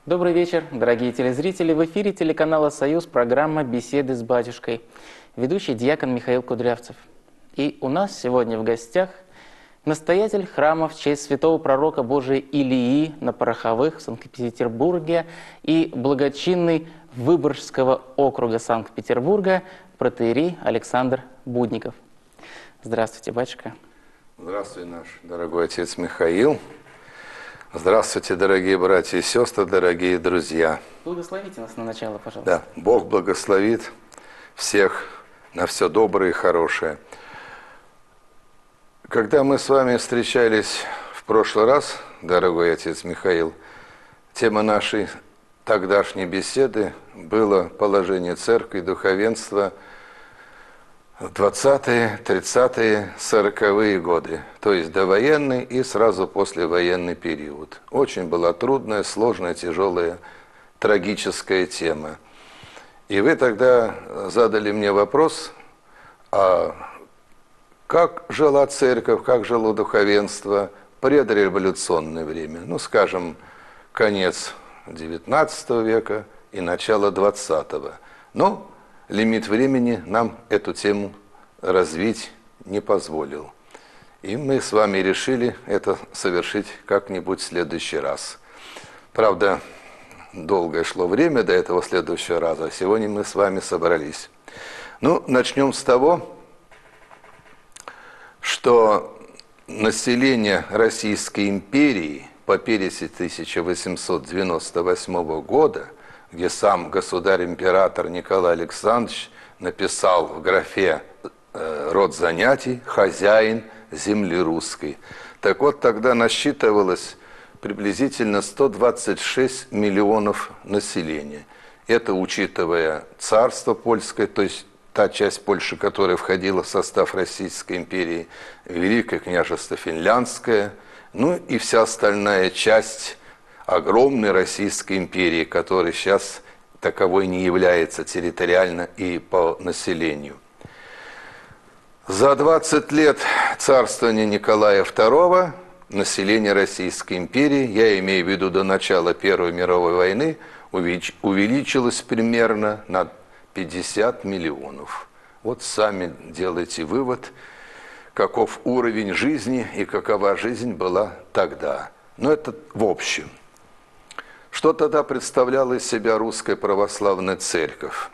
Добрый вечер, дорогие телезрители. В эфире телеканала «Союз» программа «Беседы с батюшкой». Ведущий диакон Михаил Кудрявцев. И у нас сегодня в гостях настоятель храма в честь святого пророка Божия Илии на Пороховых в Санкт-Петербурге и благочинный Выборгского округа Санкт-Петербурга протоиерей Александр Будников. Здравствуйте, батюшка. Здравствуй, наш дорогой отец Михаил. Здравствуйте, дорогие братья и сестры, дорогие друзья. Благословите нас на начало, пожалуйста. Да, Бог благословит всех на все доброе и хорошее. Когда мы с вами встречались в прошлый раз, дорогой отец Михаил, тема нашей тогдашней беседы было положение церкви, духовенства в 20-е, 30-е, 40-е годы, то есть довоенный и сразу послевоенный период. Очень была трудная, сложная, тяжелая, трагическая тема. И вы тогда задали мне вопрос, а как жила церковь, как жило духовенство в предреволюционное время, ну, скажем, конец XIX века и начало XX. Но лимит времени нам эту тему развить не позволил. И мы с вами решили это совершить как-нибудь в следующий раз. Правда, долгое шло время до этого следующего раза, а сегодня мы с вами собрались. Ну, начнем с того, что население Российской империи по переписи 1898 года, где сам государь-император Николай Александрович написал в графе «Род занятий» «Хозяин земли русской». Так вот, тогда насчитывалось приблизительно 126 миллионов населения. Это учитывая царство польское, то есть та часть Польши, которая входила в состав Российской империи, Великое княжество Финляндское, ну и вся остальная часть огромной Российской империи, которая сейчас таковой не является территориально и по населению. За 20 лет царствования Николая II население Российской империи, я имею в виду до начала Первой мировой войны, увеличилось примерно на 50 миллионов. Вот сами делайте вывод, каков уровень жизни и какова жизнь была тогда. Но это в общем. Что тогда представляла из себя Русская Православная Церковь?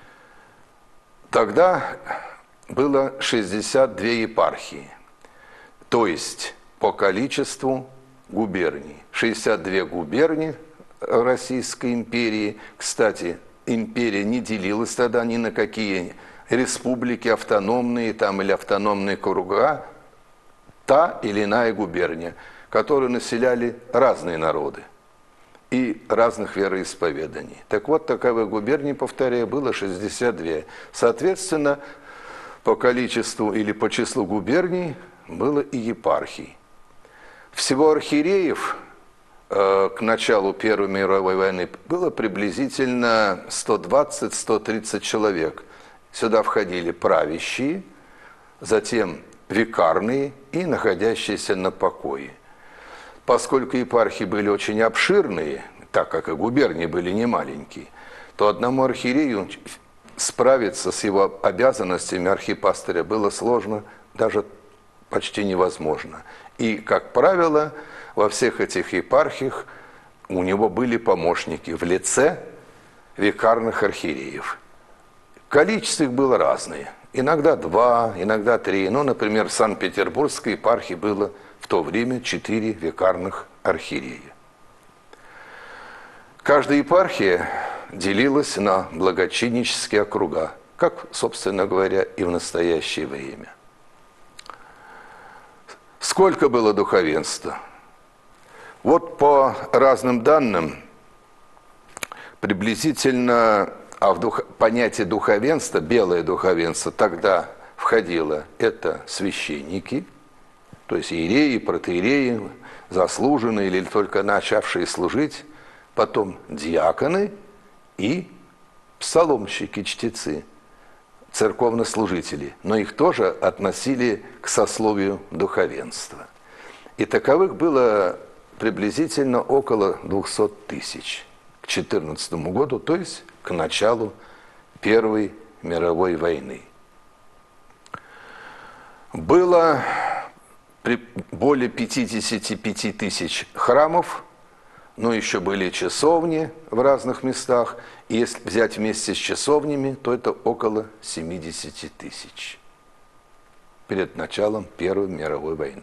Тогда было 62 епархии, то есть по количеству губерний. 62 губернии Российской империи. Кстати, империя не делилась тогда ни на какие республики автономные там, или автономные круга, та или иная губерния, которую населяли разные народы и разных вероисповеданий. Так вот, таковых губерний, повторяю, было 62. Соответственно, по количеству или по числу губерний было и епархий. Всего архиереев к началу Первой мировой войны было приблизительно 120-130 человек. Сюда входили правящие, затем викарные и находящиеся на покое. Поскольку епархии были очень обширные, так как и губернии были немаленькие, то одному архиерею справиться с его обязанностями архипастыря было сложно, даже почти невозможно. И, как правило, во всех этих епархиях у него были помощники в лице викарных архиереев. Количество их было разное. Иногда 2, иногда 3. Ну, например, в Санкт-Петербургской епархии было в то время 4 викарных архиерея. Каждая епархия делилась на благочиннические округа, как, собственно говоря, и в настоящее время. Сколько было духовенства? Вот по разным данным, приблизительно, понятие духовенства, белое духовенство, тогда входило это священники, то есть иереи, протоиереи, заслуженные или только начавшие служить, потом диаконы и псаломщики, чтецы, церковнослужители, но их тоже относили к сословию духовенства. И таковых было приблизительно около 200 тысяч. 14 году, то есть к началу Первой мировой войны. Было более 55 тысяч храмов, но еще были часовни в разных местах. И если взять вместе с часовнями, то это около 70 тысяч перед началом Первой мировой войны.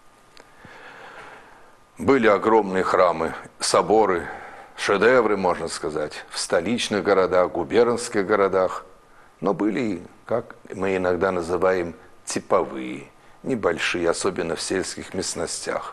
Были огромные храмы, соборы, шедевры, можно сказать, в столичных городах, губернских городах. Но были и, как мы иногда называем, типовые, небольшие, особенно в сельских местностях.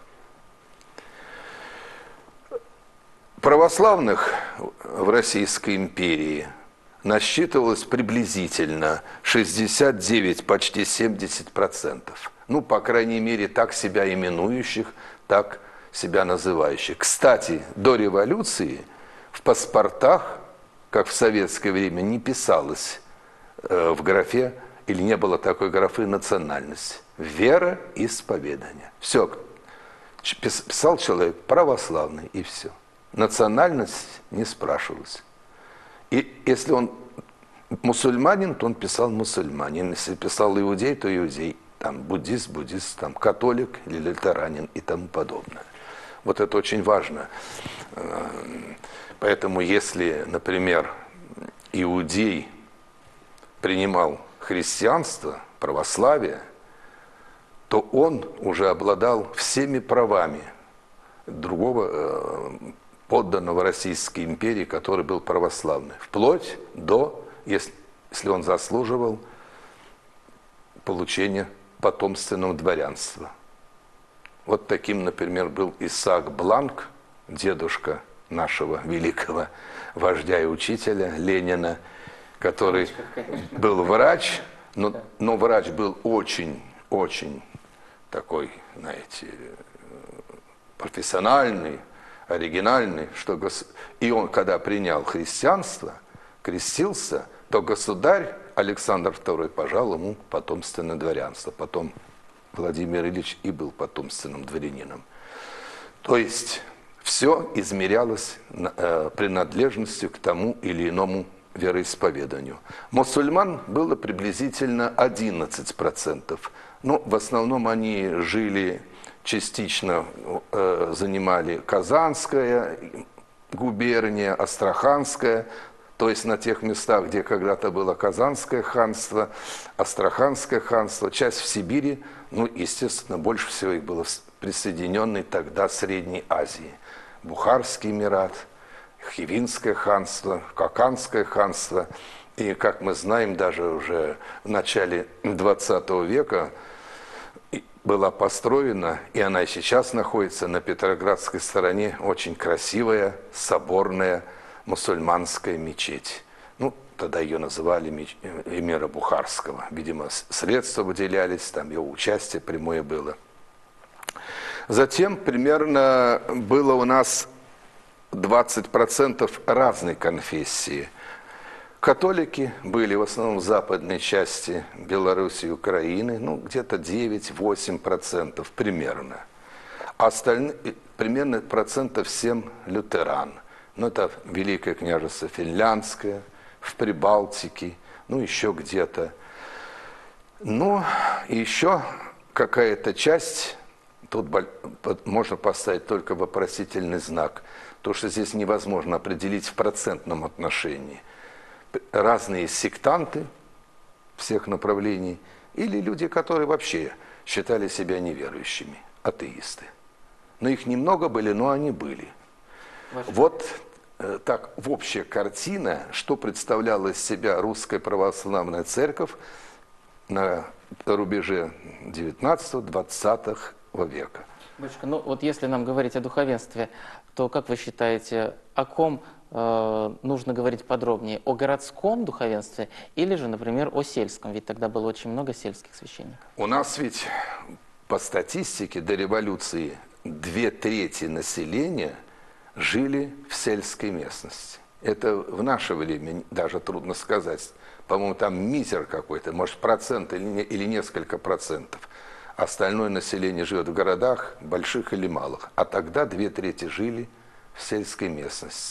Православных в Российской империи насчитывалось приблизительно 69, почти 70%. Ну, по крайней мере, так себя именующих, так себя называющих. Кстати, до революции в паспортах, как в советское время, не писалось в графе, или не было такой графы национальность. Вера, исповедание. Все. Писал человек православный, и все. Национальность не спрашивалась. И если он мусульманин, то он писал мусульманин. Если писал иудей, то иудей. Там буддист, там католик или лютеранин и тому подобное. Вот это очень важно. Поэтому если, например, иудей принимал христианство, православие, то он уже обладал всеми правами другого подданного Российской империи, который был православный. Вплоть до, если он заслуживал, получения потомственного дворянства. Вот таким, например, был Исаак Бланк, дедушка нашего великого вождя и учителя Ленина, который был врач, но врач был очень такой, знаете, профессиональный, оригинальный, и он, когда принял христианство, крестился, то государь Александр II пожал ему потомственное дворянство. Потом Владимир Ильич и был потомственным дворянином. То есть все измерялось принадлежностью к тому или иному вероисповеданию. Мусульман было приблизительно 11%. Но в основном они жили частично, занимали Казанская губерния, Астраханская, то есть на тех местах, где когда-то было Казанское ханство, Астраханское ханство, часть в Сибири, ну, естественно, больше всего их было в присоединенной тогда Средней Азии. Бухарский эмират, Хивинское ханство, Каканское ханство. И, как мы знаем, даже уже в начале 20 века была построена, и она и сейчас находится на Петроградской стороне, очень красивая, соборная мусульманская мечеть. Ну, тогда ее называли эмира Бухарского. Видимо, средства выделялись, там его участие прямое было. Затем примерно было у нас 20% разной конфессии. Католики были в основном в западной части Беларуси и Украины, ну, где-то 9-8% примерно. А остальные, примерно 7% лютеран. Ну, это Великое княжество Финляндское, в Прибалтике, ну, еще где-то. Ну, и еще какая-то часть, тут можно поставить только вопросительный знак, то, что здесь невозможно определить в процентном отношении. Разные сектанты всех направлений или люди, которые вообще считали себя неверующими, атеисты. Но их немного были, но они были. Вот так в общая картина, что представляла из себя Русская Православная Церковь на рубеже 19-20 века. Батюшка, ну вот если нам говорить о духовенстве, то как вы считаете, о ком нужно говорить подробнее? О городском духовенстве или же, например, о сельском? Ведь тогда было очень много сельских священников. У нас ведь по статистике до революции 2/3 населения жили в сельской местности. Это в наше время даже трудно сказать. По-моему, там мизер какой-то, может, процент или несколько процентов. Остальное население живет в городах, больших или малых. А тогда 2/3 жили в сельской местности.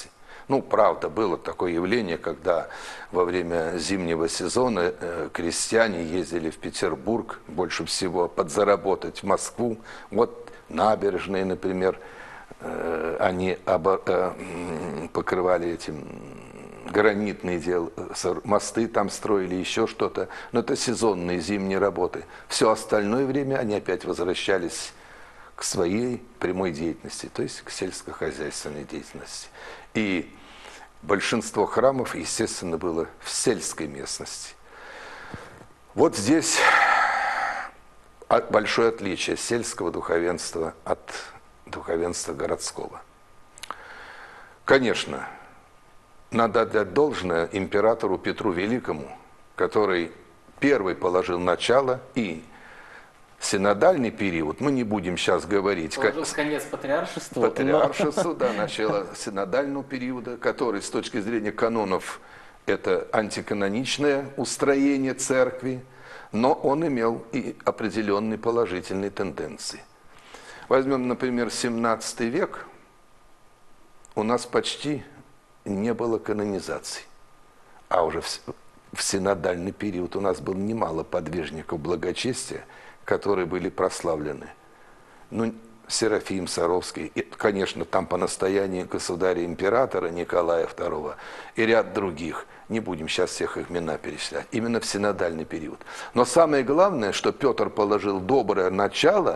Ну, правда, было такое явление, когда во время зимнего сезона крестьяне ездили в Петербург больше всего подзаработать, в Москву. Вот набережные, например, они покрывали этим гранитные мосты там строили, еще что-то. Но это сезонные зимние работы. Все остальное время они опять возвращались к своей прямой деятельности, то есть к сельскохозяйственной деятельности. И большинство храмов, естественно, было в сельской местности. Вот здесь большое отличие сельского духовенства от духовенства городского. Конечно, надо отдать должное императору Петру Великому, который первый положил начало, и синодальный период, мы не будем сейчас говорить... Положил конец патриаршеству. Патриаршеству, да, начало синодального периода, который с точки зрения канонов это антиканоничное устроение церкви, но он имел и определенные положительные тенденции. Возьмем, например, 17 век, у нас почти не было канонизаций, а уже в синодальный период у нас было немало подвижников благочестия, которые были прославлены. Ну, Серафим Саровский, и, конечно, там по настоянию государя-императора Николая II и ряд других. Не будем сейчас всех их имена перечислять. Именно в синодальный период. Но самое главное, что Петр положил доброе начало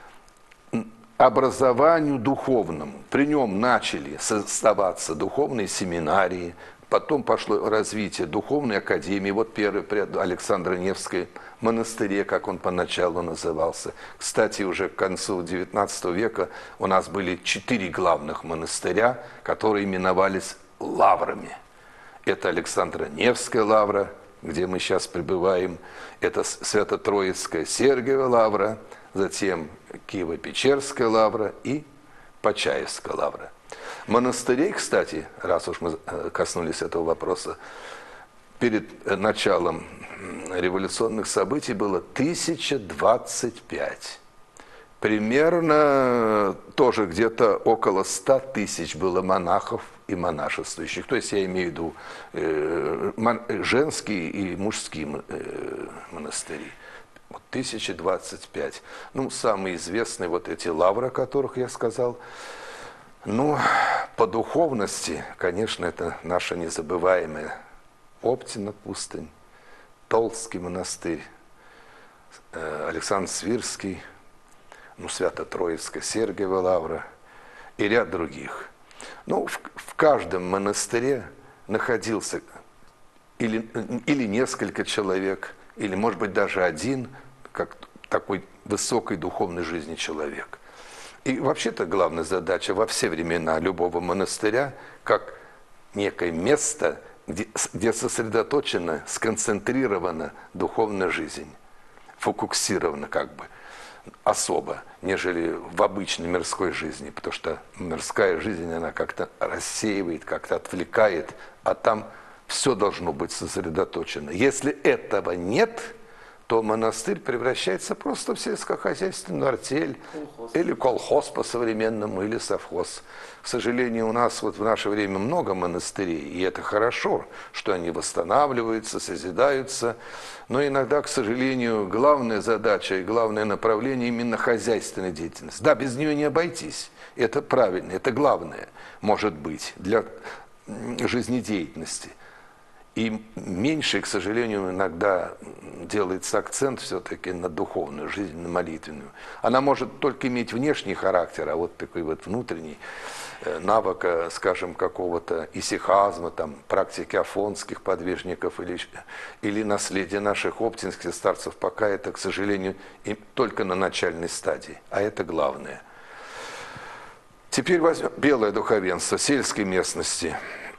образованию духовному. При нем начали создаваться духовные семинарии, потом пошло развитие духовной академии. Вот первый при Александре Невской монастыре, как он поначалу назывался. Кстати, уже к концу XIX века у нас были 4 главных монастыря, которые именовались лаврами. Это Александро-Невская лавра, где мы сейчас пребываем, это Свято-Троицкая Сергиева лавра, затем Киево-Печерская лавра и Почаевская лавра. Монастырей, кстати, раз уж мы коснулись этого вопроса, перед началом революционных событий было 1025. Примерно тоже где-то около 100 тысяч было монахов и монашествующих. То есть я имею в виду женские и мужские монастыри. 1025. Ну, самые известные вот эти лавры, о которых я сказал. Ну, по духовности, конечно, это наша незабываемая Оптина пустынь, Толстский монастырь, Александр Свирский, ну, Свято-Троицкая Сергиева лавра и ряд других. Ну, в каждом монастыре находился или несколько человек, или, может быть, даже один, как такой высокой духовной жизни человек. И вообще-то главная задача во все времена любого монастыря, как некое место, где сосредоточена, сконцентрирована духовная жизнь, фокусирована как бы особо, нежели в обычной мирской жизни, потому что мирская жизнь, она как-то рассеивает, как-то отвлекает, а там все должно быть сосредоточено. Если этого нет, то монастырь превращается просто в сельскохозяйственную артель, или колхоз по-современному, или совхоз. К сожалению, у нас вот в наше время много монастырей, и это хорошо, что они восстанавливаются, созидаются, но иногда, к сожалению, главная задача и главное направление именно хозяйственная деятельность. Да, без нее не обойтись, это правильно, это главное, может быть, для жизнедеятельности. И меньше, к сожалению, иногда делается акцент все-таки на духовную жизнь, на молитвенную. Она может только иметь внешний характер, а вот такой вот внутренний навыка, скажем, какого-то исихазма, там, практики афонских подвижников или наследия наших оптинских старцев, пока это, к сожалению, только на начальной стадии. А это главное. Теперь возьмем белое духовенство сельской местности.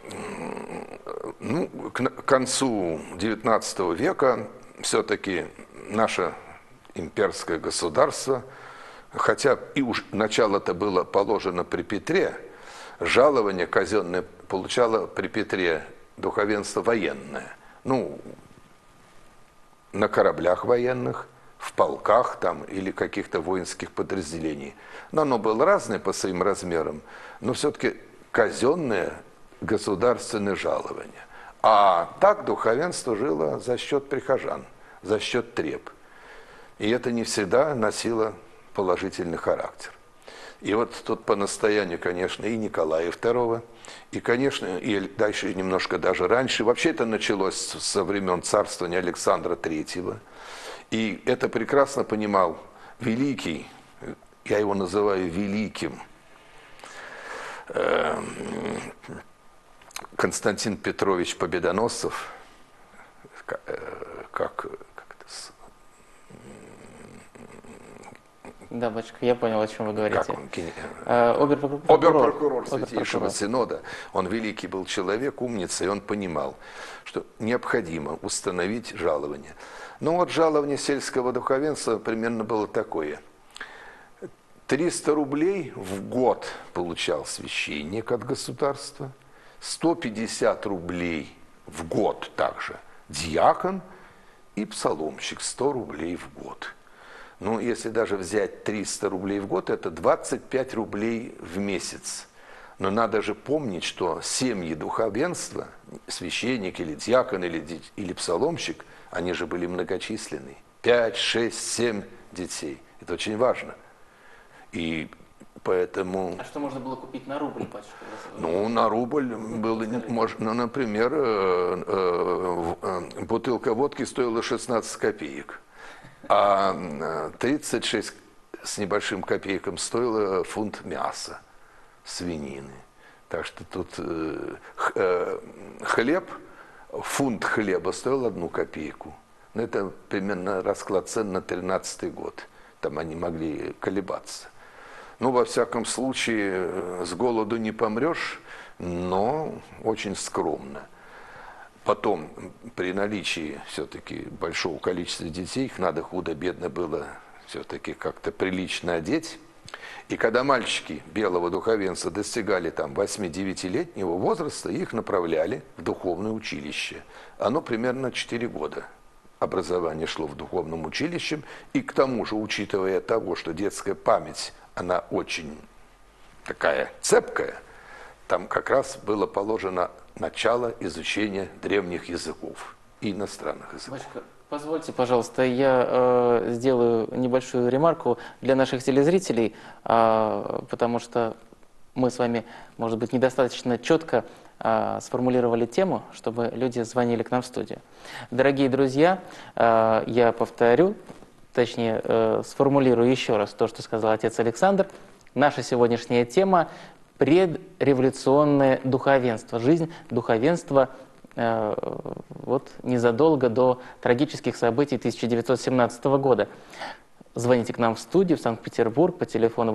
Ну, к концу XIX века все-таки наше имперское государство, хотя и уж начало-то было положено при Петре, жалование казенное получало при Петре духовенство военное. Ну, на кораблях военных, в полках там или каких-то воинских подразделений. Но оно было разное по своим размерам, но все-таки казенное государственное жалование. А так духовенство жило за счет прихожан, за счет треб. И это не всегда носило положительный характер. И вот тут по настоянию, конечно, и Николая II, и, конечно, и дальше немножко даже раньше. Вообще это началось со времен царствования Александра III. И это прекрасно понимал великий, я его называю великим, Константин Петрович Победоносцев, Да, батюшка, я понял, о чем вы говорите. Как он? Обер-прокурор. Святейшего Синода. Он великий был человек, умница, и он понимал, что необходимо установить жалование. Ну вот жалование сельского духовенства примерно было такое. 300 рублей в год получал священник от государства, 150 рублей в год также диакон и псаломщик 100 рублей в год. Ну, если даже взять 300 рублей в год, это 25 рублей в месяц. Но надо же помнить, что семьи духовенства, священник или диакон или псаломщик, они же были многочисленны. 5, 6, 7 детей. Это очень важно. И поэтому... А что можно было купить на рубль, батюшка? Ну, на рубль было, можно, например, бутылка водки стоила 16 копеек. А 36 с небольшим копейком стоило фунт мяса, свинины. Так что тут хлеб, фунт хлеба стоил 1 копейку. Но это примерно расклад цен на 13-й год. Там они могли колебаться. Ну, во всяком случае, с голоду не помрешь, но очень скромно. Потом, при наличии все-таки большого количества детей, их надо худо-бедно было все-таки как-то прилично одеть. И когда мальчики белого духовенства достигали там 8-9-летнего возраста, их направляли в духовное училище. Оно примерно 4 года. Образование шло в духовном училище. И к тому же, учитывая того, что детская память, она очень такая цепкая, там как раз было положено начало изучения древних языков и иностранных языков. Батюшка, позвольте, пожалуйста, я сделаю небольшую ремарку для наших телезрителей, потому что мы с вами, может быть, недостаточно четко сформулировали тему, чтобы люди звонили к нам в студию. Дорогие друзья, я повторю, точнее, сформулирую еще раз то, что сказал отец Александр. Наша сегодняшняя тема – предреволюционное духовенство, жизнь духовенства вот незадолго до трагических событий 1917 года. Звоните к нам в студию в Санкт-Петербург по телефону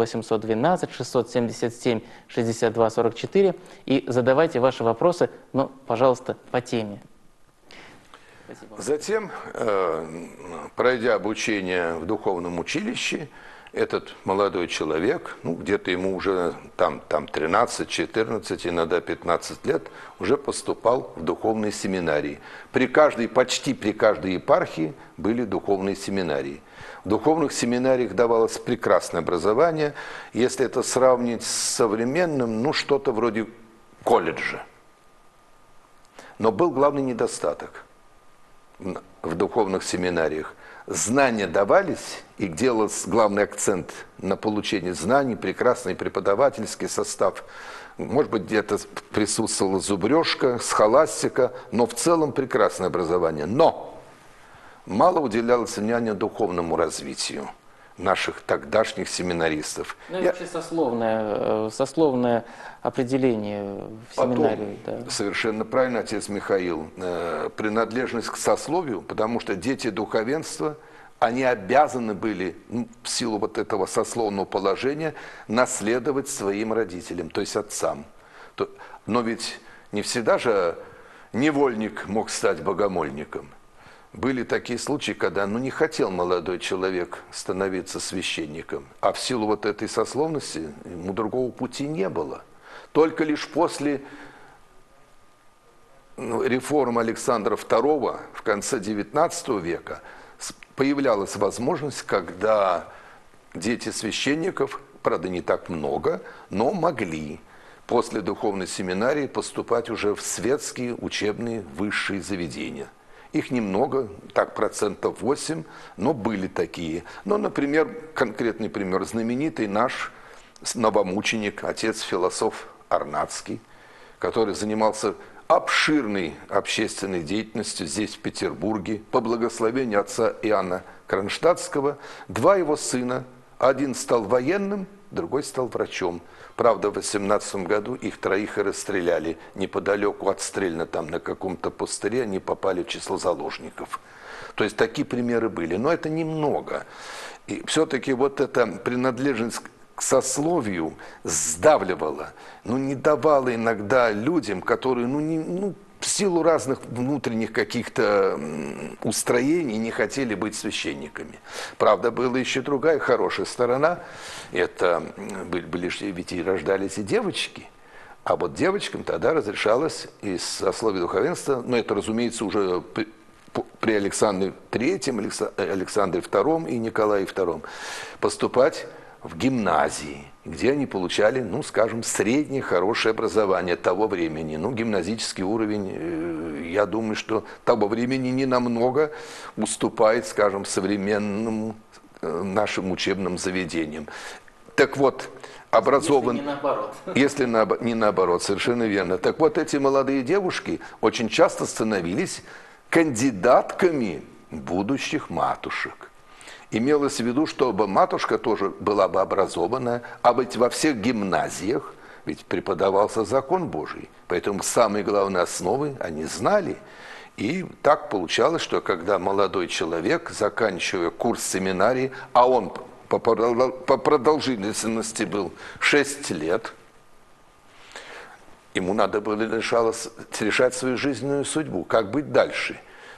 812-677-62-44 и задавайте ваши вопросы, но, пожалуйста, по теме. Спасибо. Затем, пройдя обучение в духовном училище, этот молодой человек, ну, где-то ему уже там 13, 14, иногда 15 лет, уже поступал в духовные семинарии. Почти при каждой епархии были духовные семинарии. В духовных семинариях давалось прекрасное образование. Если это сравнить с современным, ну, что-то вроде колледжа. Но был главный недостаток в духовных семинариях. Знания давались, и делался главный акцент на получении знаний, прекрасный преподавательский состав. Может быть, где-то присутствовала зубрежка, схоластика, но в целом прекрасное образование. Но мало уделялось внимания духовному развитию наших тогдашних семинаристов. Ну и вообще сословное определение в семинарии. Да. Совершенно правильно, отец Михаил. Принадлежность к сословию, потому что дети духовенства, они обязаны были, в силу вот этого сословного положения, наследовать своим родителям, то есть отцам. Но ведь не всегда же невольник мог стать богомольником. Были такие случаи, когда не хотел молодой человек становиться священником, а в силу вот этой сословности ему другого пути не было. Только лишь после реформ Александра II в конце XIX века появлялась возможность, когда дети священников, правда не так много, но могли после духовной семинарии поступать уже в светские учебные высшие заведения. Их немного, так 8%, но были такие. Ну, например, конкретный пример, знаменитый наш новомученик, отец-философ Арнацкий, который занимался обширной общественной деятельностью здесь, в Петербурге, по благословению отца Иоанна Кронштадтского. Два его сына, один стал военным, другой стал врачом. Правда, в 18 году их троих и расстреляли. Неподалеку от Стрельна, там на каком-то пустыре, они попали в число заложников. То есть такие примеры были. Но это немного. И все-таки вот эта принадлежность к сословию сдавливала, не давала иногда людям, которые в силу разных внутренних каких-то устроений не хотели быть священниками. Правда, была еще другая хорошая сторона. Это были ведь и рождались и девочки. А вот девочкам тогда разрешалось из сословия духовенства, это, разумеется, уже при Александре III, Александре II и Николае II, поступать в гимназии, где они получали, скажем, среднее хорошее образование того времени. Гимназический уровень, я думаю, что того времени не намного уступает, скажем, современным нашим учебным заведениям. Так вот, образован... Если не наоборот. Если не наоборот, совершенно верно. Так вот, эти молодые девушки очень часто становились кандидатками будущих матушек. Имелось в виду, чтобы матушка тоже была бы образованная, а ведь во всех гимназиях ведь преподавался закон Божий. Поэтому самые главные основы они знали. И так получалось, что когда молодой человек, заканчивая курс семинарии, а он по продолжительности был 6 лет, ему надо было решать свою жизненную судьбу, как быть дальше.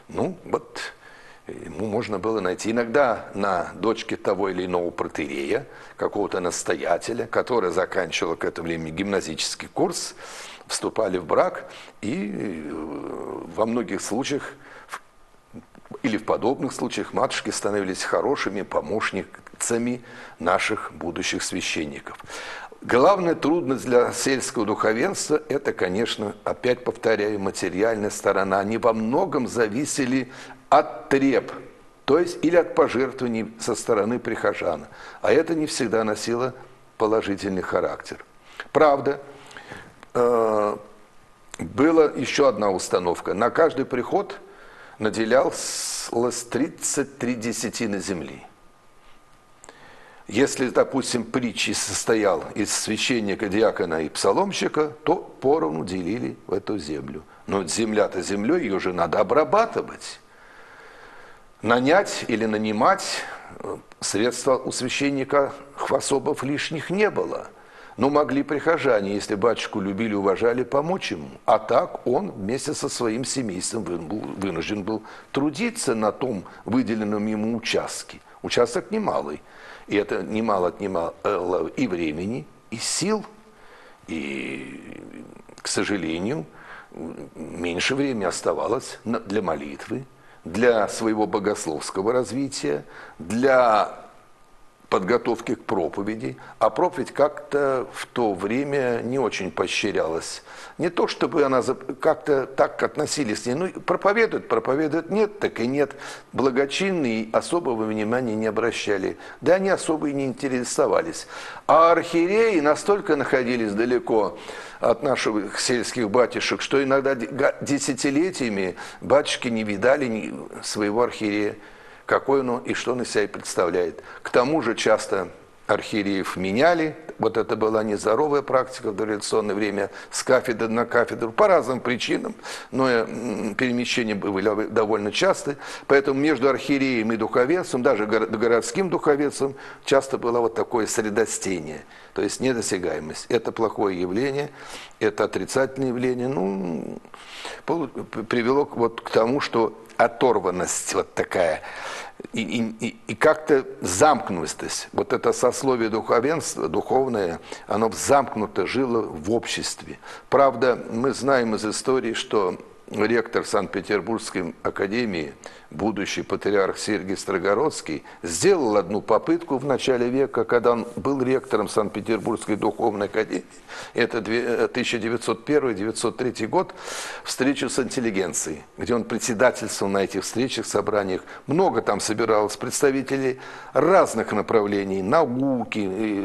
Ему можно было найти иногда на дочке того или иного протоиерея, какого-то настоятеля, который заканчивал к этому времени гимназический курс, вступали в брак, и во многих случаях, или в подобных случаях, матушки становились хорошими помощницами наших будущих священников. Главная трудность для сельского духовенства – это, конечно, опять повторяю, материальная сторона. Они во многом зависели от треб, то есть или от пожертвований со стороны прихожан. А это не всегда носило положительный характер. Правда, была еще одна установка. На каждый приход наделялось 33 десятины земли. Если, допустим, притчий состоял из священника, диакона и псаломщика, то поровну делили в эту землю. Но земля-то землей, ее же надо обрабатывать. Нанять или нанимать средства у священника особов лишних не было. Но могли прихожане, если батюшку любили, уважали, помочь ему. А так он вместе со своим семейством вынужден был трудиться на том выделенном ему участке. Участок немалый. И это немало отнимало и времени, и сил, и, к сожалению, меньше времени оставалось для молитвы, для своего богословского развития, для подготовки к проповеди. А проповедь как-то в то время не очень поощрялась. Не то, чтобы она как-то так относились к ней. Проповедуют, нет, так и нет. Благочинные особого внимания не обращали. Да они особо и не интересовались. А архиереи настолько находились далеко от наших сельских батюшек, что иногда десятилетиями батюшки не видали своего архиерея, какой он и что он из себя и представляет. К тому же часто архиереев меняли. Вот это была нездоровая практика в дореволюционное время, с кафедры на кафедру, по разным причинам, но перемещения были довольно часты. Поэтому между архиереем и духовенством, даже городским духовенством, часто было вот такое средостение, то есть недосягаемость. Это плохое явление, это отрицательное явление, привело вот к тому, что оторванность вот такая, и как-то замкнутость, вот это сословие духовенства, духовное, оно замкнуто жило в обществе. Правда, мы знаем из истории, что ректор Санкт-Петербургской академии, будущий патриарх Сергий Строгородский, сделал одну попытку в начале века, когда он был ректором Санкт-Петербургской духовной академии. Это 1901-1903 год, встречу с интеллигенцией, где он председательствовал на этих встречах, собраниях. Много там собиралось представителей разных направлений, науки,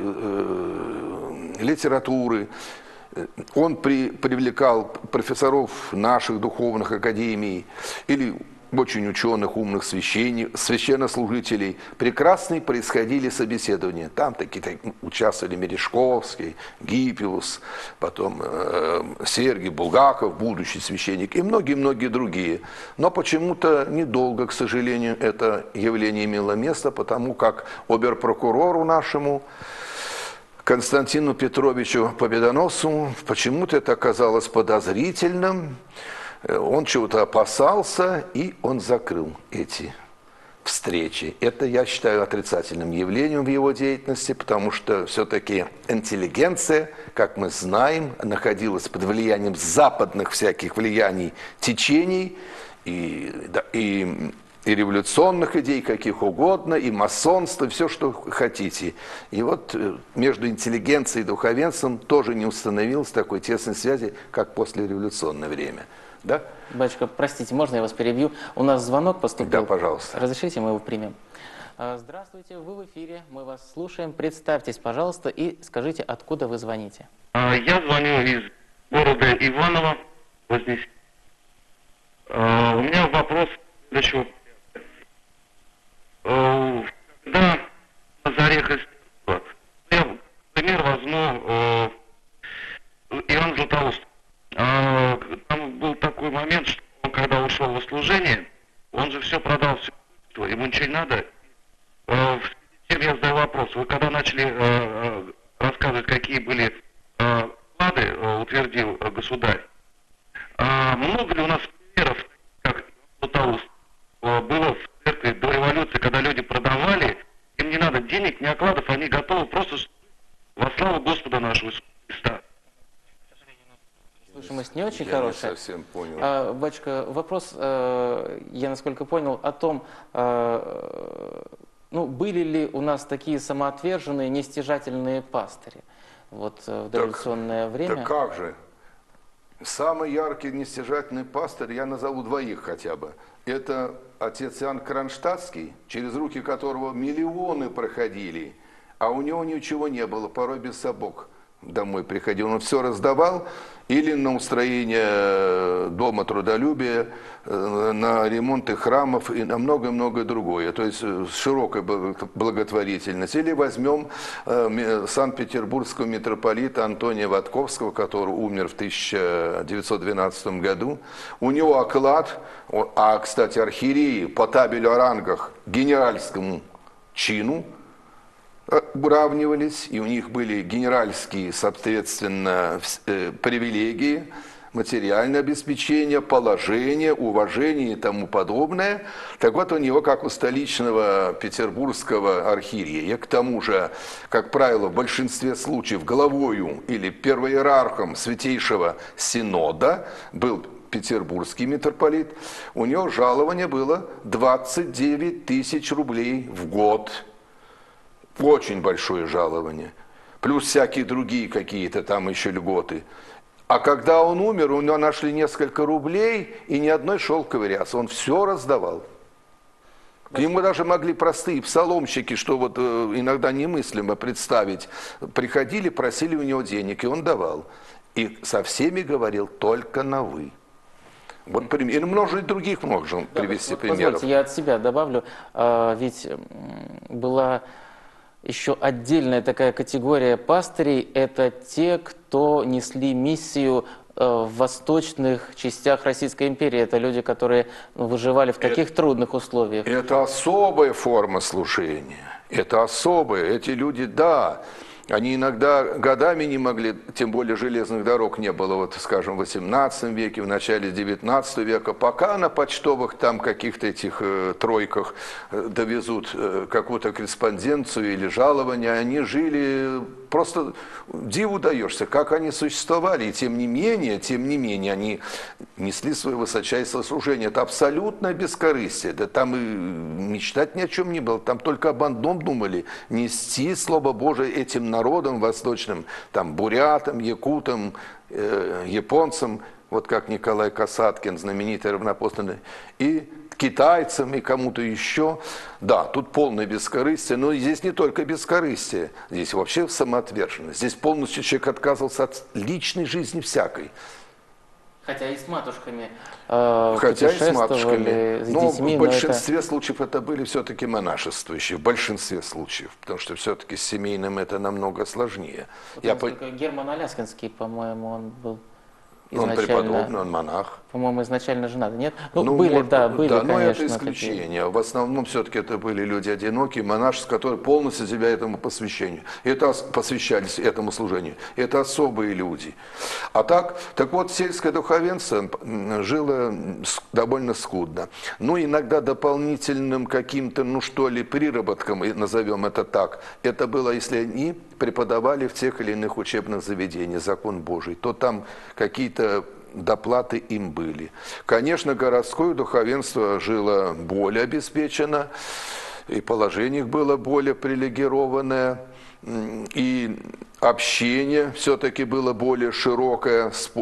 литературы. Он привлекал профессоров наших духовных академий или очень ученых, умных священнослужителей. Прекрасные происходили собеседования. Там такие участвовали Мережковский, Гиппиус, потом Сергий Булгаков, будущий священник, и многие-многие другие. Но почему-то недолго, к сожалению, это явление имело место, потому как оберпрокурору нашему Константину Петровичу Победоносцу почему-то это оказалось подозрительным. Он чего-то опасался, и он закрыл эти встречи. Это, я считаю, отрицательным явлением в его деятельности, потому что все-таки интеллигенция, как мы знаем, находилась под влиянием западных всяких влияний, течений и революционных идей, каких угодно, и масонство, все, что хотите. И вот между интеллигенцией и духовенством тоже не установилось такой тесной связи, как послереволюционное время. Да? Батюшка, простите, можно я вас перебью? У нас звонок поступил. Да, пожалуйста. Разрешите, мы его примем. Здравствуйте, вы в эфире, мы вас слушаем. Представьтесь, пожалуйста, и скажите, откуда вы звоните. Я звоню из города Иваново, Вознесенский. У меня вопрос следующего. Когда на заре христианства, я, например, возьму Иоанн Златоуст. Там был такой момент, что он, когда ушел во служение, он же все продал, все, ему ничего не надо. В связи с чем я задаю вопрос. Вы когда начали рассказывать, какие были вклады, утвердил государь, много ли у нас примеров, как Златоуст, было в церкви до революции, когда люди продавали, им не надо денег, ни окладов, они готовы просто во славу Господа нашего Иисуса Христа. Слышимость не очень Я хорошая. не совсем понял. Батюшка, вопрос, я насколько понял, о том, ну, были ли у нас такие самоотверженные, нестяжательные пастыри вот, в дореволюционное время? Да как же? Самый яркий нестяжательный пастырь, я назову двоих хотя бы. Это отец Иоанн Кронштадтский, через руки которого миллионы проходили, а у него ничего не было, порой без сапог домой приходил. Он все раздавал или на устроение дома трудолюбия, на ремонты храмов и на многое-многое другое. То есть широкая благотворительность. Или возьмем санкт-петербургского митрополита Антония Ватковского, который умер в 1912 году. У него оклад, кстати, архиереи по табелю о рангах генеральскому чину уравнивались, и у них были генеральские, соответственно, привилегии, материальное обеспечение, положение, уважение и тому подобное. Так вот, у него, как у столичного петербургского архиерея, к тому же, как правило, в большинстве случаев главою или первоиерархом Святейшего Синода был петербургский митрополит, у него жалование было 29 тысяч рублей в год. Очень большое жалование. Плюс всякие другие какие-то там еще льготы. А когда он умер, у него нашли несколько рублей и ни одной шелковой рясы. Он все раздавал. К нему даже могли простые псаломщики, что вот иногда немыслимо представить, приходили, просили у него денег, и он давал. И со всеми говорил только на «вы». Вот, и множество других можно привести примеров. Позвольте, я от себя добавлю. Ведь была еще отдельная такая категория пастырей, это те, кто несли миссию в восточных частях Российской империи. Это люди, которые выживали в таких трудных условиях. Это особая форма служения. Это особая. Эти люди, да, Они иногда годами не могли, тем более железных дорог не было, вот, скажем, в XVIII веке, в начале XIX века, пока на почтовых там каких-то этих тройках довезут какую-то корреспонденцию или жалование, они жили, просто диву даешься, как они существовали, и тем не менее, они несли свое высочайшее служение. Это абсолютное бескорыстие, да там и мечтать ни о чем не было, там только об одном думали, нести Слово Божие этим народам восточным, там, бурятам, якутам, японцам, вот как Николай Касаткин, знаменитый равнопостный, и китайцам, и кому-то еще. Да, тут полное бескорыстие, но здесь не только бескорыстие, здесь вообще самоотверженность. Здесь полностью человек отказывался от личной жизни всякой. Хотя и с матушками путешествовали, с но детьми. В большинстве случаев это были все-таки монашествующие, в большинстве случаев, потому что все-таки с семейным это намного сложнее. Герман Аляскинский, по-моему, он был Он изначально... преподобный, он монах. По-моему, изначально женат, нет? Были, конечно, но это исключение. такие. В основном все-таки это были люди одинокие, монаши, которые полностью себя этому посвящались этому служению. Это особые люди. А так вот, сельское духовенство жило довольно скудно. Ну, иногда дополнительным каким-то, приработком, назовем это так, это было, если они преподавали в тех или иных учебных заведениях закон Божий, то там какие-то доплаты им были. Конечно, городское духовенство жило более обеспечено, и положение их было более привилегированное, и общение все-таки было более широкое с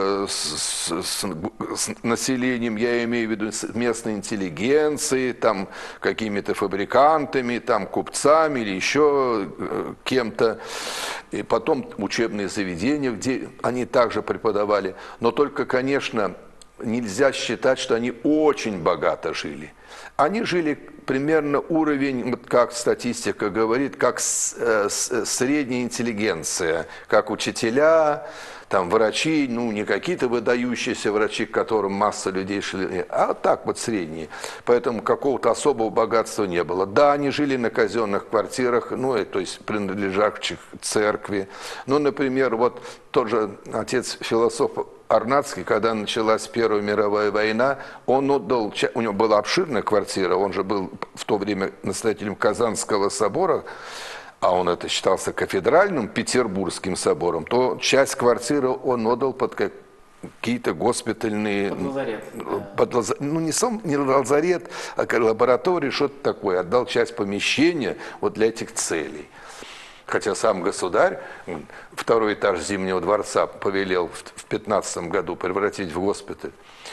населением, я имею в виду с местной интеллигенцией, там, какими-то фабрикантами, там, купцами или еще кем-то. И потом учебные заведения, где они также преподавали. Но только, конечно, нельзя считать, что они очень богато жили. Они жили примерно уровень, как статистика говорит, как средняя интеллигенция, как учителя, там врачи, не какие-то выдающиеся врачи, к которым масса людей шли, а так вот средние. Поэтому какого-то особого богатства не было. Да, они жили на казенных квартирах, то есть принадлежащих церкви. Например, вот тот же отец-философ Арнацкий, когда началась Первая мировая война, он отдал, у него была обширная квартира, он же был в то время настоятелем Казанского собора, а он это считался кафедральным Петербургским собором, то часть квартиры он отдал под какие-то госпитальные... Под лазарет. Не лазарет, а лабораторию, что-то такое. Отдал часть помещения вот для этих целей. Хотя сам государь второй этаж Зимнего дворца повелел в 15 году превратить в госпиталь.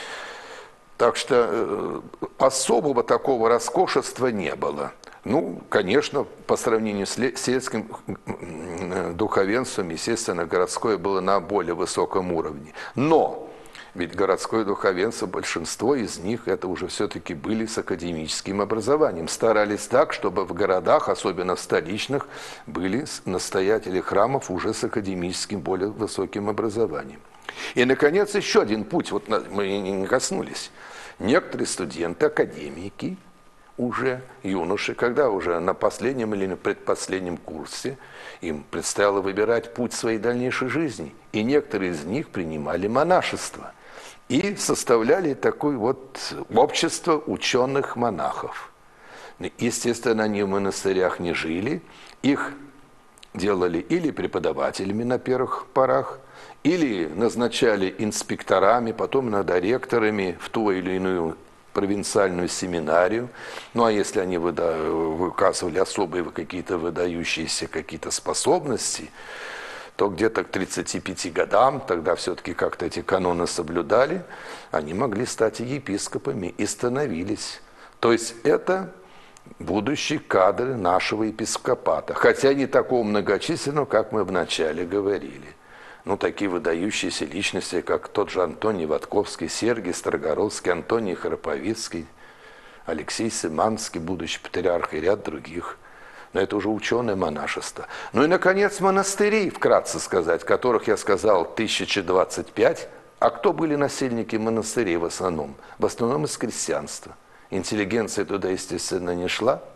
Так что особого такого роскошества не было. Конечно, по сравнению с сельским духовенством, естественно, городское было на более высоком уровне. Но ведь городское духовенство, большинство из них, это уже все-таки были с академическим образованием. Старались так, чтобы в городах, особенно в столичных, были настоятели храмов уже с академическим, более высоким образованием. И, наконец, еще один путь, вот мы не коснулись. Некоторые студенты, академики, уже юноши, когда уже на последнем или на предпоследнем курсе им предстояло выбирать путь своей дальнейшей жизни. И некоторые из них принимали монашество и составляли такое вот общество ученых-монахов. Естественно, они в монастырях не жили, их делали или преподавателями на первых порах, или назначали инспекторами, потом иногда ректорами в ту или иную провинциальную семинарию. А если они выказывали особые какие-то выдающиеся какие-то способности, то где-то к 35 годам, тогда все-таки как-то эти каноны соблюдали, они могли стать епископами и становились. То есть это будущие кадры нашего епископата, хотя не такого многочисленного, как мы вначале говорили. Такие выдающиеся личности, как тот же Антоний Ватковский, Сергий Строгородский, Антоний Храповицкий, Алексей Сыманский, будущий патриарх, и ряд других. Но это уже ученое монашество. И, наконец, монастыри, вкратце сказать, которых я сказал 1025. А кто были насельники монастырей в основном? В основном из крестьянства. Интеллигенция туда, естественно, не шла.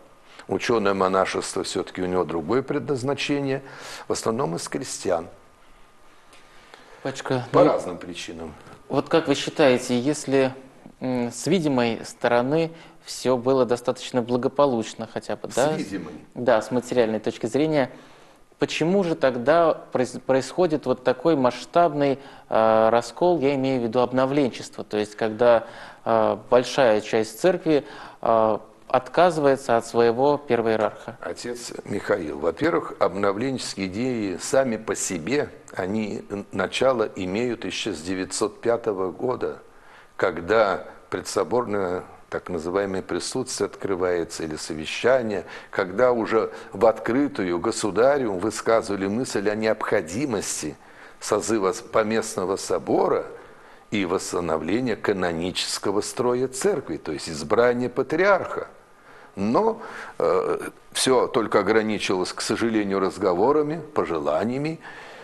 Ученое монашество все-таки у него другое предназначение, в основном из крестьян. Батюшка, По разным причинам. вот как вы считаете, если с видимой стороны все было достаточно благополучно хотя бы, да? С видимой? Да, с материальной точки зрения. Почему же тогда происходит вот такой масштабный раскол, я имею в виду обновленчество, то есть когда большая часть церкви отказывается от своего первоиерарха? Отец Михаил, во-первых, обновленческие идеи сами по себе, они начало имеют еще с 905 года, когда предсоборное так называемое присутствие открывается или совещание, когда уже в открытую государю высказывали мысль о необходимости созыва поместного собора и восстановления канонического строя церкви, то есть избрания патриарха. Но все только ограничилось, к сожалению, разговорами, пожеланиями,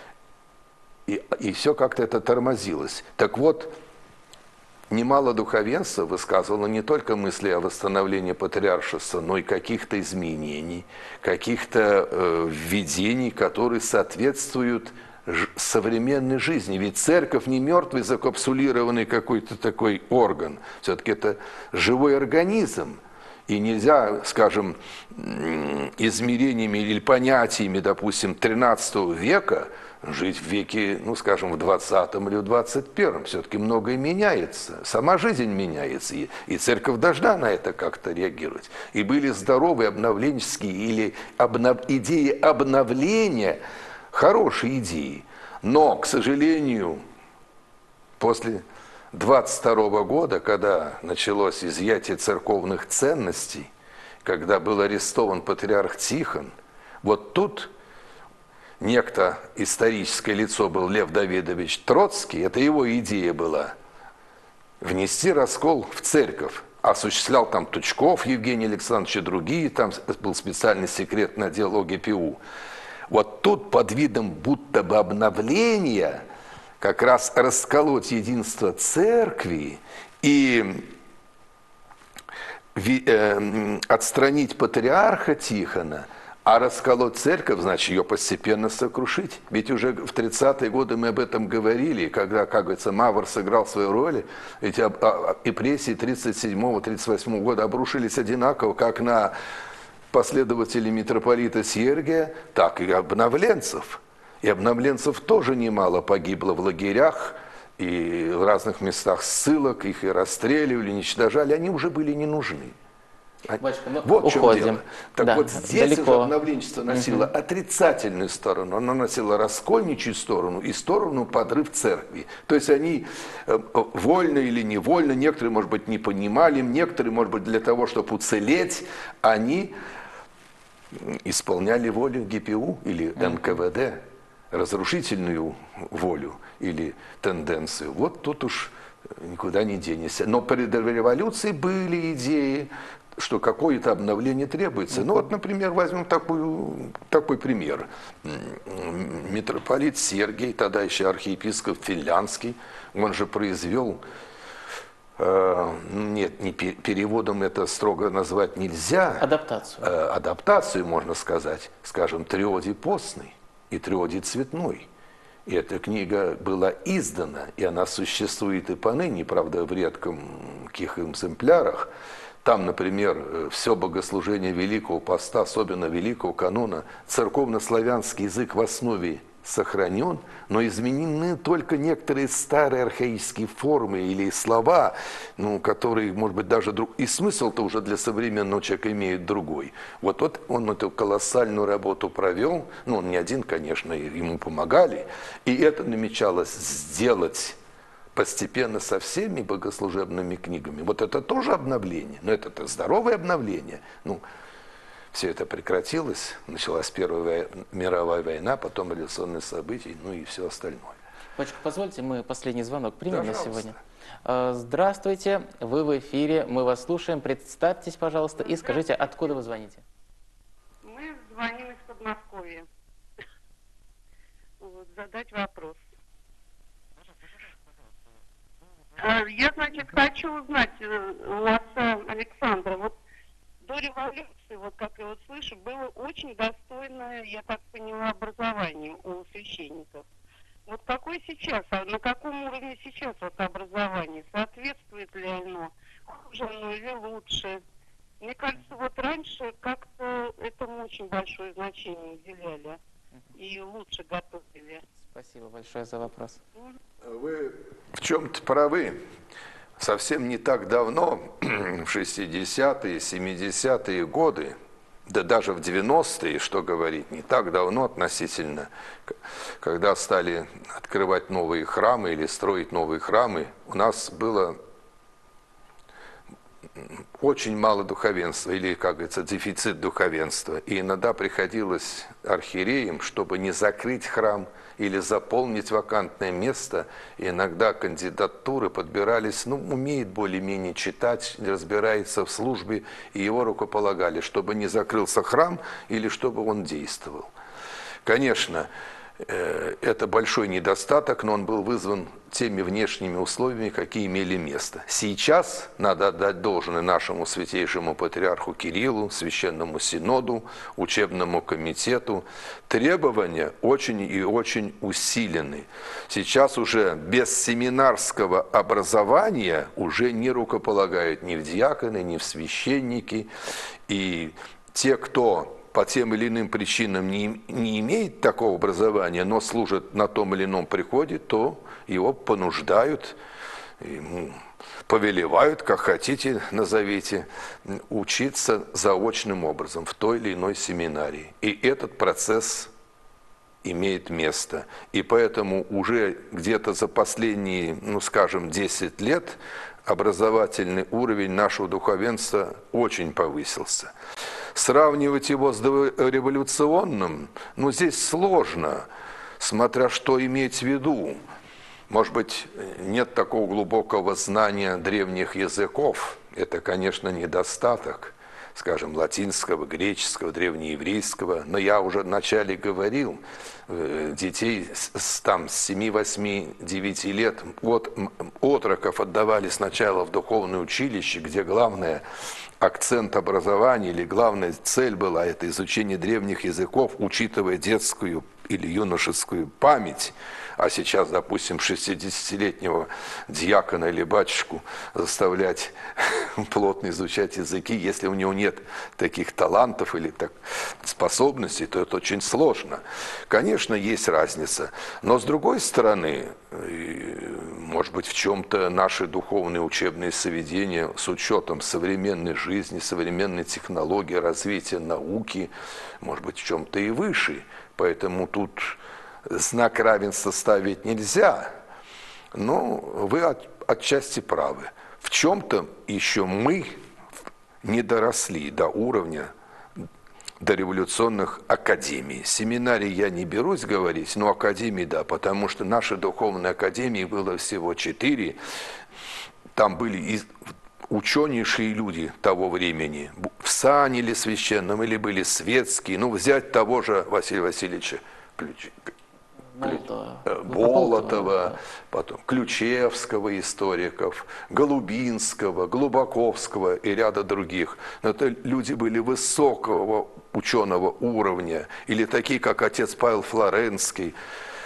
и все как-то это тормозилось. Так вот, немало духовенства высказывало не только мысли о восстановлении патриаршества, но и каких-то изменений, каких-то введений, которые соответствуют современной жизни. Ведь церковь не мертвый, закапсулированный какой-то такой орган. Все-таки это живой организм. И нельзя, скажем, измерениями или понятиями, допустим, 13 века жить в веке, ну, скажем, в 20 или в 21. Все-таки многое меняется. Сама жизнь меняется. И церковь должна на это как-то реагировать. И были здоровые обновленческие или идеи обновления, хорошие идеи. Но, к сожалению, после 22 года, когда началось изъятие церковных ценностей, когда был арестован патриарх Тихон, вот тут некто историческое лицо был Лев Давидович Троцкий, это его идея была, внести раскол в церковь. Осуществлял там Тучков, Евгений Александрович и другие, там был специальный секретный отдел ОГПУ. Вот тут под видом будто бы обновления как раз расколоть единство церкви и отстранить патриарха Тихона, а расколоть церковь, значит, ее постепенно сокрушить. Ведь уже в 30-е годы мы об этом говорили, когда, как говорится, Мавр сыграл свою роль, эти репрессии 37-38 года обрушились одинаково, как на последователей митрополита Сергия, так и обновленцев. И обновленцев тоже немало погибло в лагерях и в разных местах ссылок, их и расстреливали, уничтожали, они уже были не нужны. Батюшка, вот в чем уходим. дело. Так да, вот здесь далеко. уже обновленчество носило отрицательную сторону, оно носило раскольничью сторону и сторону подрыв церкви. То есть они вольно или невольно, некоторые, может быть, не понимали, некоторые, может быть, для того, чтобы уцелеть, они исполняли волю ГПУ или НКВД, разрушительную волю или тенденцию. Вот тут уж никуда не денешься. Но перед революцией были идеи, что какое-то обновление требуется. Ну вот, например, возьмем такой пример. Митрополит Сергий, тогда еще архиепископ Финляндский, он же произвел, нет, не переводом это строго назвать нельзя. Адаптацию. Адаптацию, можно сказать, скажем, Триодий постный и Триодий цветной. И эта книга была издана, и она существует и поныне, правда, в редких экземплярах. Там, например, все богослужение Великого Поста, особенно Великого Канона, церковно-славянский язык в основе сохранен, но изменены только некоторые старые архаические формы или слова, ну, которые, может быть, даже и смысл-то уже для современного человека имеют другой. Вот он эту колоссальную работу провел, ну, он не один, конечно, ему помогали, и это намечалось сделать постепенно со всеми богослужебными книгами. Вот это тоже обновление, но это здоровое обновление. Ну, все это прекратилось, началась Первая мировая война, потом революционные события, ну и все остальное. Батюшка, позвольте, мы последний звонок примем на Пожалуйста. сегодня. Здравствуйте, вы в эфире, мы вас слушаем. Представьтесь, пожалуйста, и скажите, откуда вы звоните? Мы звоним из Подмосковья. Вот, задать вопрос. Я, значит, хочу узнать у отца Александра, вот до революции, вот как я вот слышу, было очень достойное, я так поняла, образование у священников. Вот какое сейчас, на каком уровне сейчас вот образование? Соответствует ли оно? Хуже оно или лучше? Мне кажется, вот раньше как-то этому очень большое значение уделяли и лучше готовили. Спасибо большое за вопрос. Вы в чем-то правы. Совсем не так давно, в 60-е, 70-е годы, да даже в 90-е, что говорить, не так давно относительно, когда стали открывать новые храмы или строить новые храмы, у нас было очень мало духовенства, или, как говорится, дефицит духовенства. И иногда приходилось архиереям, чтобы не закрыть храм или заполнить вакантное место, и иногда кандидатуры подбирались, умеет более-менее читать, разбирается в службе, и его рукополагали, чтобы не закрылся храм или чтобы он действовал. Конечно, это большой недостаток, но он был вызван теми внешними условиями, какие имели место. Сейчас надо отдать должное нашему святейшему патриарху Кириллу, Священному Синоду, учебному комитету. Требования очень и очень усилены. Сейчас уже без семинарского образования уже не рукополагают ни в диаконы, ни в священники. И те, кто по тем или иным причинам не имеет такого образования, но служит на том или ином приходе, то его понуждают, ему повелевают, как хотите назовите, учиться заочным образом в той или иной семинарии. И этот процесс имеет место. И поэтому уже где-то за последние, 10 лет образовательный уровень нашего духовенства очень повысился. Сравнивать его с дореволюционным, здесь сложно, смотря что иметь в виду. Может быть, нет такого глубокого знания древних языков. Это, конечно, недостаток, скажем, латинского, греческого, древнееврейского. Но я уже вначале говорил, детей с 7, 8, 9 лет, отроков отдавали сначала в духовное училище, где главное акцент образования или главная цель была это изучение древних языков, учитывая детскую или юношескую память. А сейчас, допустим, 60-летнего диакона или батюшку заставлять плотно изучать языки, если у него нет таких талантов или способностей, то это очень сложно. Конечно, есть разница. Но с другой стороны, может быть, в чем-то наши духовные учебные заведения с учетом современной жизни, современной технологии, развития науки, может быть, в чем-то и выше. Поэтому тут знак равенства ставить нельзя. Но вы отчасти правы. В чем-то еще мы не доросли до уровня дореволюционных академий. Семинарий я не берусь говорить, но академии да, потому что наши духовные академии было всего 4. Там были и ученейшие люди того времени, в сане или священном, или были светские. Взять того же Василия Васильевича Болотова, потом Ключевского историков, Голубинского, Глубаковского и ряда других. Но это люди были высокого ученого уровня, или такие, как отец Павел Флоренский.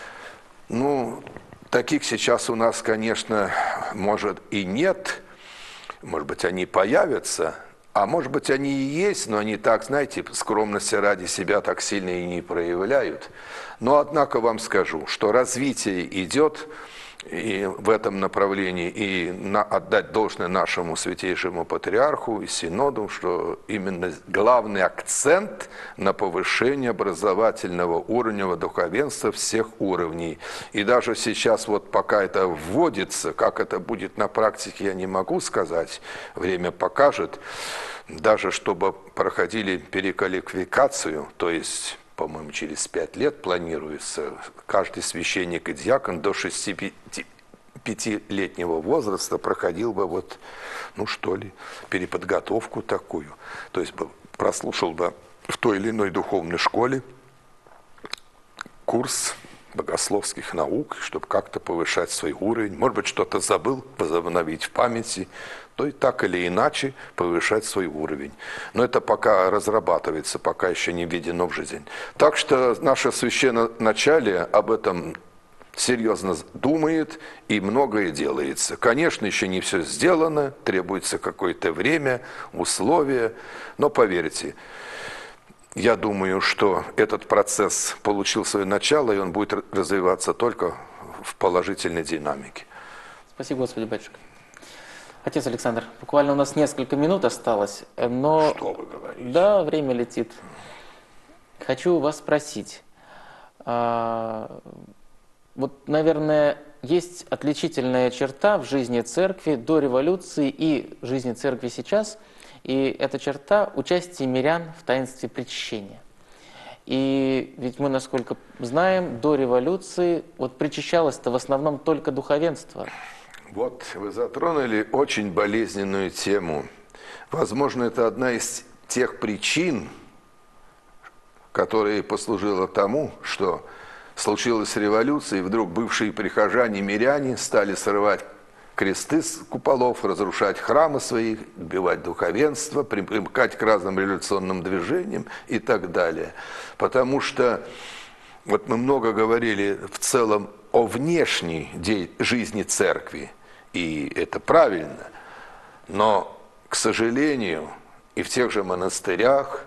Таких сейчас у нас, конечно, может и нет, может быть, они появятся, а может быть, они и есть, но они так, знаете, скромности ради себя так сильно и не проявляют. Но, однако, вам скажу, что развитие идет и в этом направлении, и отдать должное нашему святейшему патриарху и синоду, что именно главный акцент на повышение образовательного уровня духовенства всех уровней. И даже сейчас, пока это вводится, как это будет на практике, я не могу сказать, время покажет, даже чтобы проходили переквалификацию, то есть, по-моему, через 5 лет планируется, каждый священник и диакон до 65-летнего возраста проходил бы переподготовку такую. То есть прослушал бы в той или иной духовной школе курс богословских наук, чтобы как-то повышать свой уровень. Может быть, что-то забыл, возобновить в памяти, то и так или иначе повышать свой уровень. Но это пока разрабатывается, пока еще не введено в жизнь. Так что наше священноначалие об этом серьезно думает и многое делается. Конечно, еще не все сделано, требуется какое-то время, условия, но поверьте, я думаю, что этот процесс получил свое начало, и он будет развиваться только в положительной динамике. Спасибо, Господи, батюшка. Отец Александр, буквально у нас несколько минут осталось, но... Что вы говорите? Да, время летит. Хочу вас спросить. Вот, наверное, есть отличительная черта в жизни церкви до революции и жизни церкви сейчас, и эта черта – участие мирян в таинстве причащения. И ведь мы, насколько знаем, до революции вот причащалось-то в основном только духовенство. Вот вы затронули очень болезненную тему. Возможно, это одна из тех причин, которая послужила тому, что случилась революция, и вдруг бывшие прихожане, миряне стали срывать кресты с куполов, разрушать храмы свои, убивать духовенство, примыкать к разным революционным движениям и так далее. Потому что вот мы много говорили в целом о внешней жизни церкви, и это правильно, но, к сожалению, и в тех же монастырях,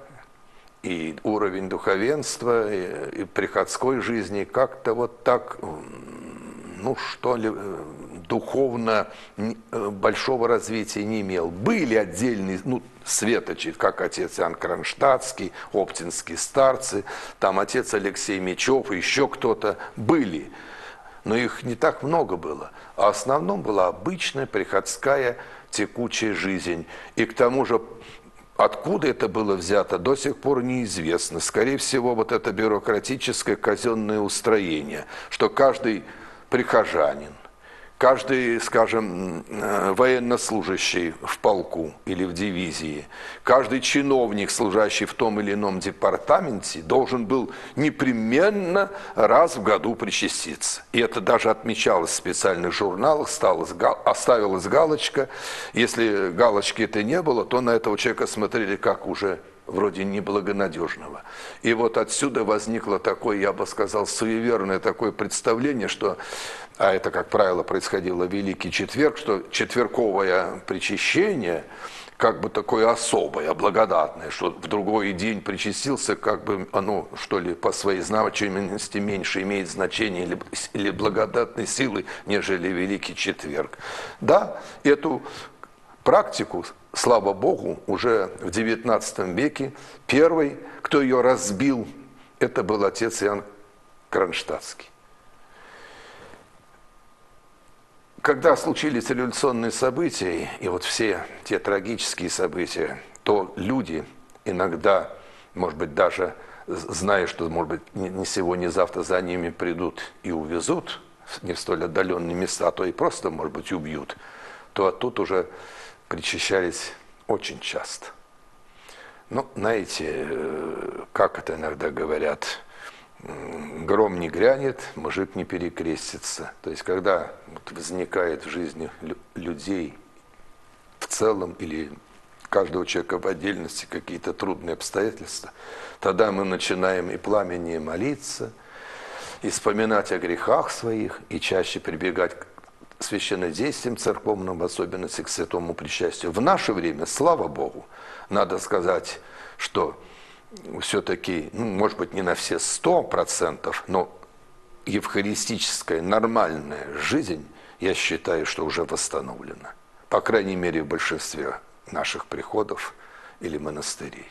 и уровень духовенства, и приходской жизни как-то вот так, ну что ли, духовно большого развития не имел. Были отдельные, светочи, как отец Иоанн Кронштадтский, оптинские старцы, там отец Алексей Мечев и еще кто-то были. Но их не так много было. А в основном была обычная приходская текучая жизнь. И к тому же, откуда это было взято, до сих пор неизвестно. Скорее всего, вот это бюрократическое казенное устроение, что каждый прихожанин, каждый, скажем, военнослужащий в полку или в дивизии, каждый чиновник, служащий в том или ином департаменте, должен был непременно раз в году причаститься. И это даже отмечалось в специальных журналах, оставилась галочка. Если галочки это не было, то на этого человека смотрели как уже вроде неблагонадежного. И вот отсюда возникло такое, я бы сказал, суеверное такое представление, что, а это, как правило, происходило в Великий Четверг, что четверговое причащение как бы такое особое, благодатное, что в другой день причастился, как бы оно, что ли, по своей значимости меньше имеет значение или благодатной силы, нежели Великий Четверг. Да, эту практику, слава Богу, уже в XIX веке первый, кто ее разбил, это был отец Иоанн Кронштадтский. Когда случились революционные события, и вот все те трагические события, то люди иногда, может быть, даже зная, что, может быть, не сегодня, не завтра за ними придут и увезут не в столь отдаленные места, а то и просто, может быть, убьют, то тут уже причащались очень часто. Ну, знаете, как это иногда говорят, гром не грянет, мужик не перекрестится. То есть, когда возникает в жизни людей в целом или каждого человека в отдельности какие-то трудные обстоятельства, тогда мы начинаем и пламеннее молиться, и вспоминать о грехах своих, и чаще прибегать к священнодействием церковным, в особенности к святому причастию. В наше время, слава Богу, надо сказать, что все-таки, может быть, не на все 100%, но евхаристическая нормальная жизнь, я считаю, что уже восстановлена. По крайней мере, в большинстве наших приходов или монастырей.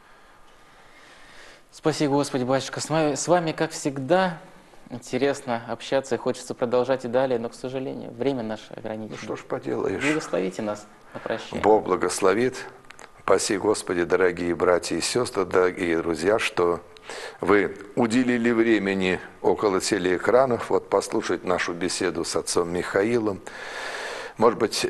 Спасибо, Господи, батюшка. С вами, как всегда, интересно общаться, и хочется продолжать и далее, но, к сожалению, время наше ограничено. Ну что ж поделаешь. Благословите нас на прощание. Бог благословит. Спаси, Господи, дорогие братья и сестры, дорогие друзья, что вы уделили времени около телеэкранов, вот послушать нашу беседу с отцом Михаилом. Может быть,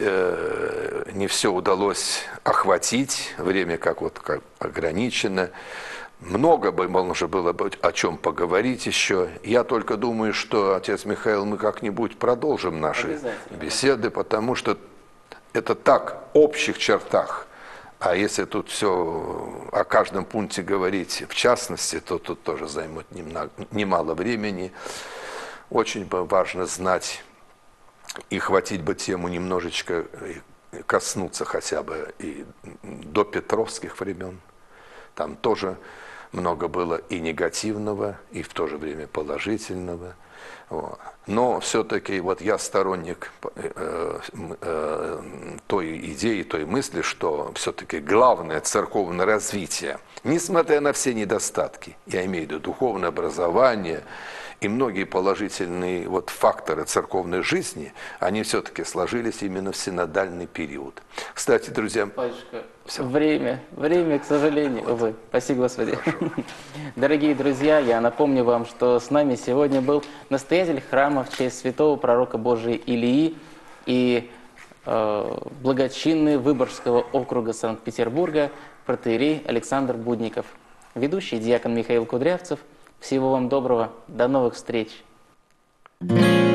не все удалось охватить, время как ограничено, Много бы можно было бы о чем поговорить еще. Я только думаю, что, отец Михаил, мы как-нибудь продолжим наши беседы, потому что это так, в общих чертах. А если тут все о каждом пункте говорить в частности, то тут тоже займет немало времени. Очень бы важно знать и хватить бы тему немножечко, коснуться хотя бы и до петровских времен. Там тоже много было и негативного, и в то же время положительного. Вот. Но все-таки вот я сторонник той идеи, той мысли, что все-таки главное церковное развитие, несмотря на все недостатки, я имею в виду духовное образование и многие положительные вот факторы церковной жизни, они все-таки сложились именно в синодальный период. Кстати, друзья... Батюшка, время, к сожалению, увы. Спасибо, Господи. Дорогие друзья, я напомню вам, что с нами сегодня был настоятель храма в честь святого пророка Божия Илии и благочинный Выборгского округа Санкт-Петербурга протоиерей Александр Будников. Ведущий диакон Михаил Кудрявцев. Всего вам доброго. До новых встреч.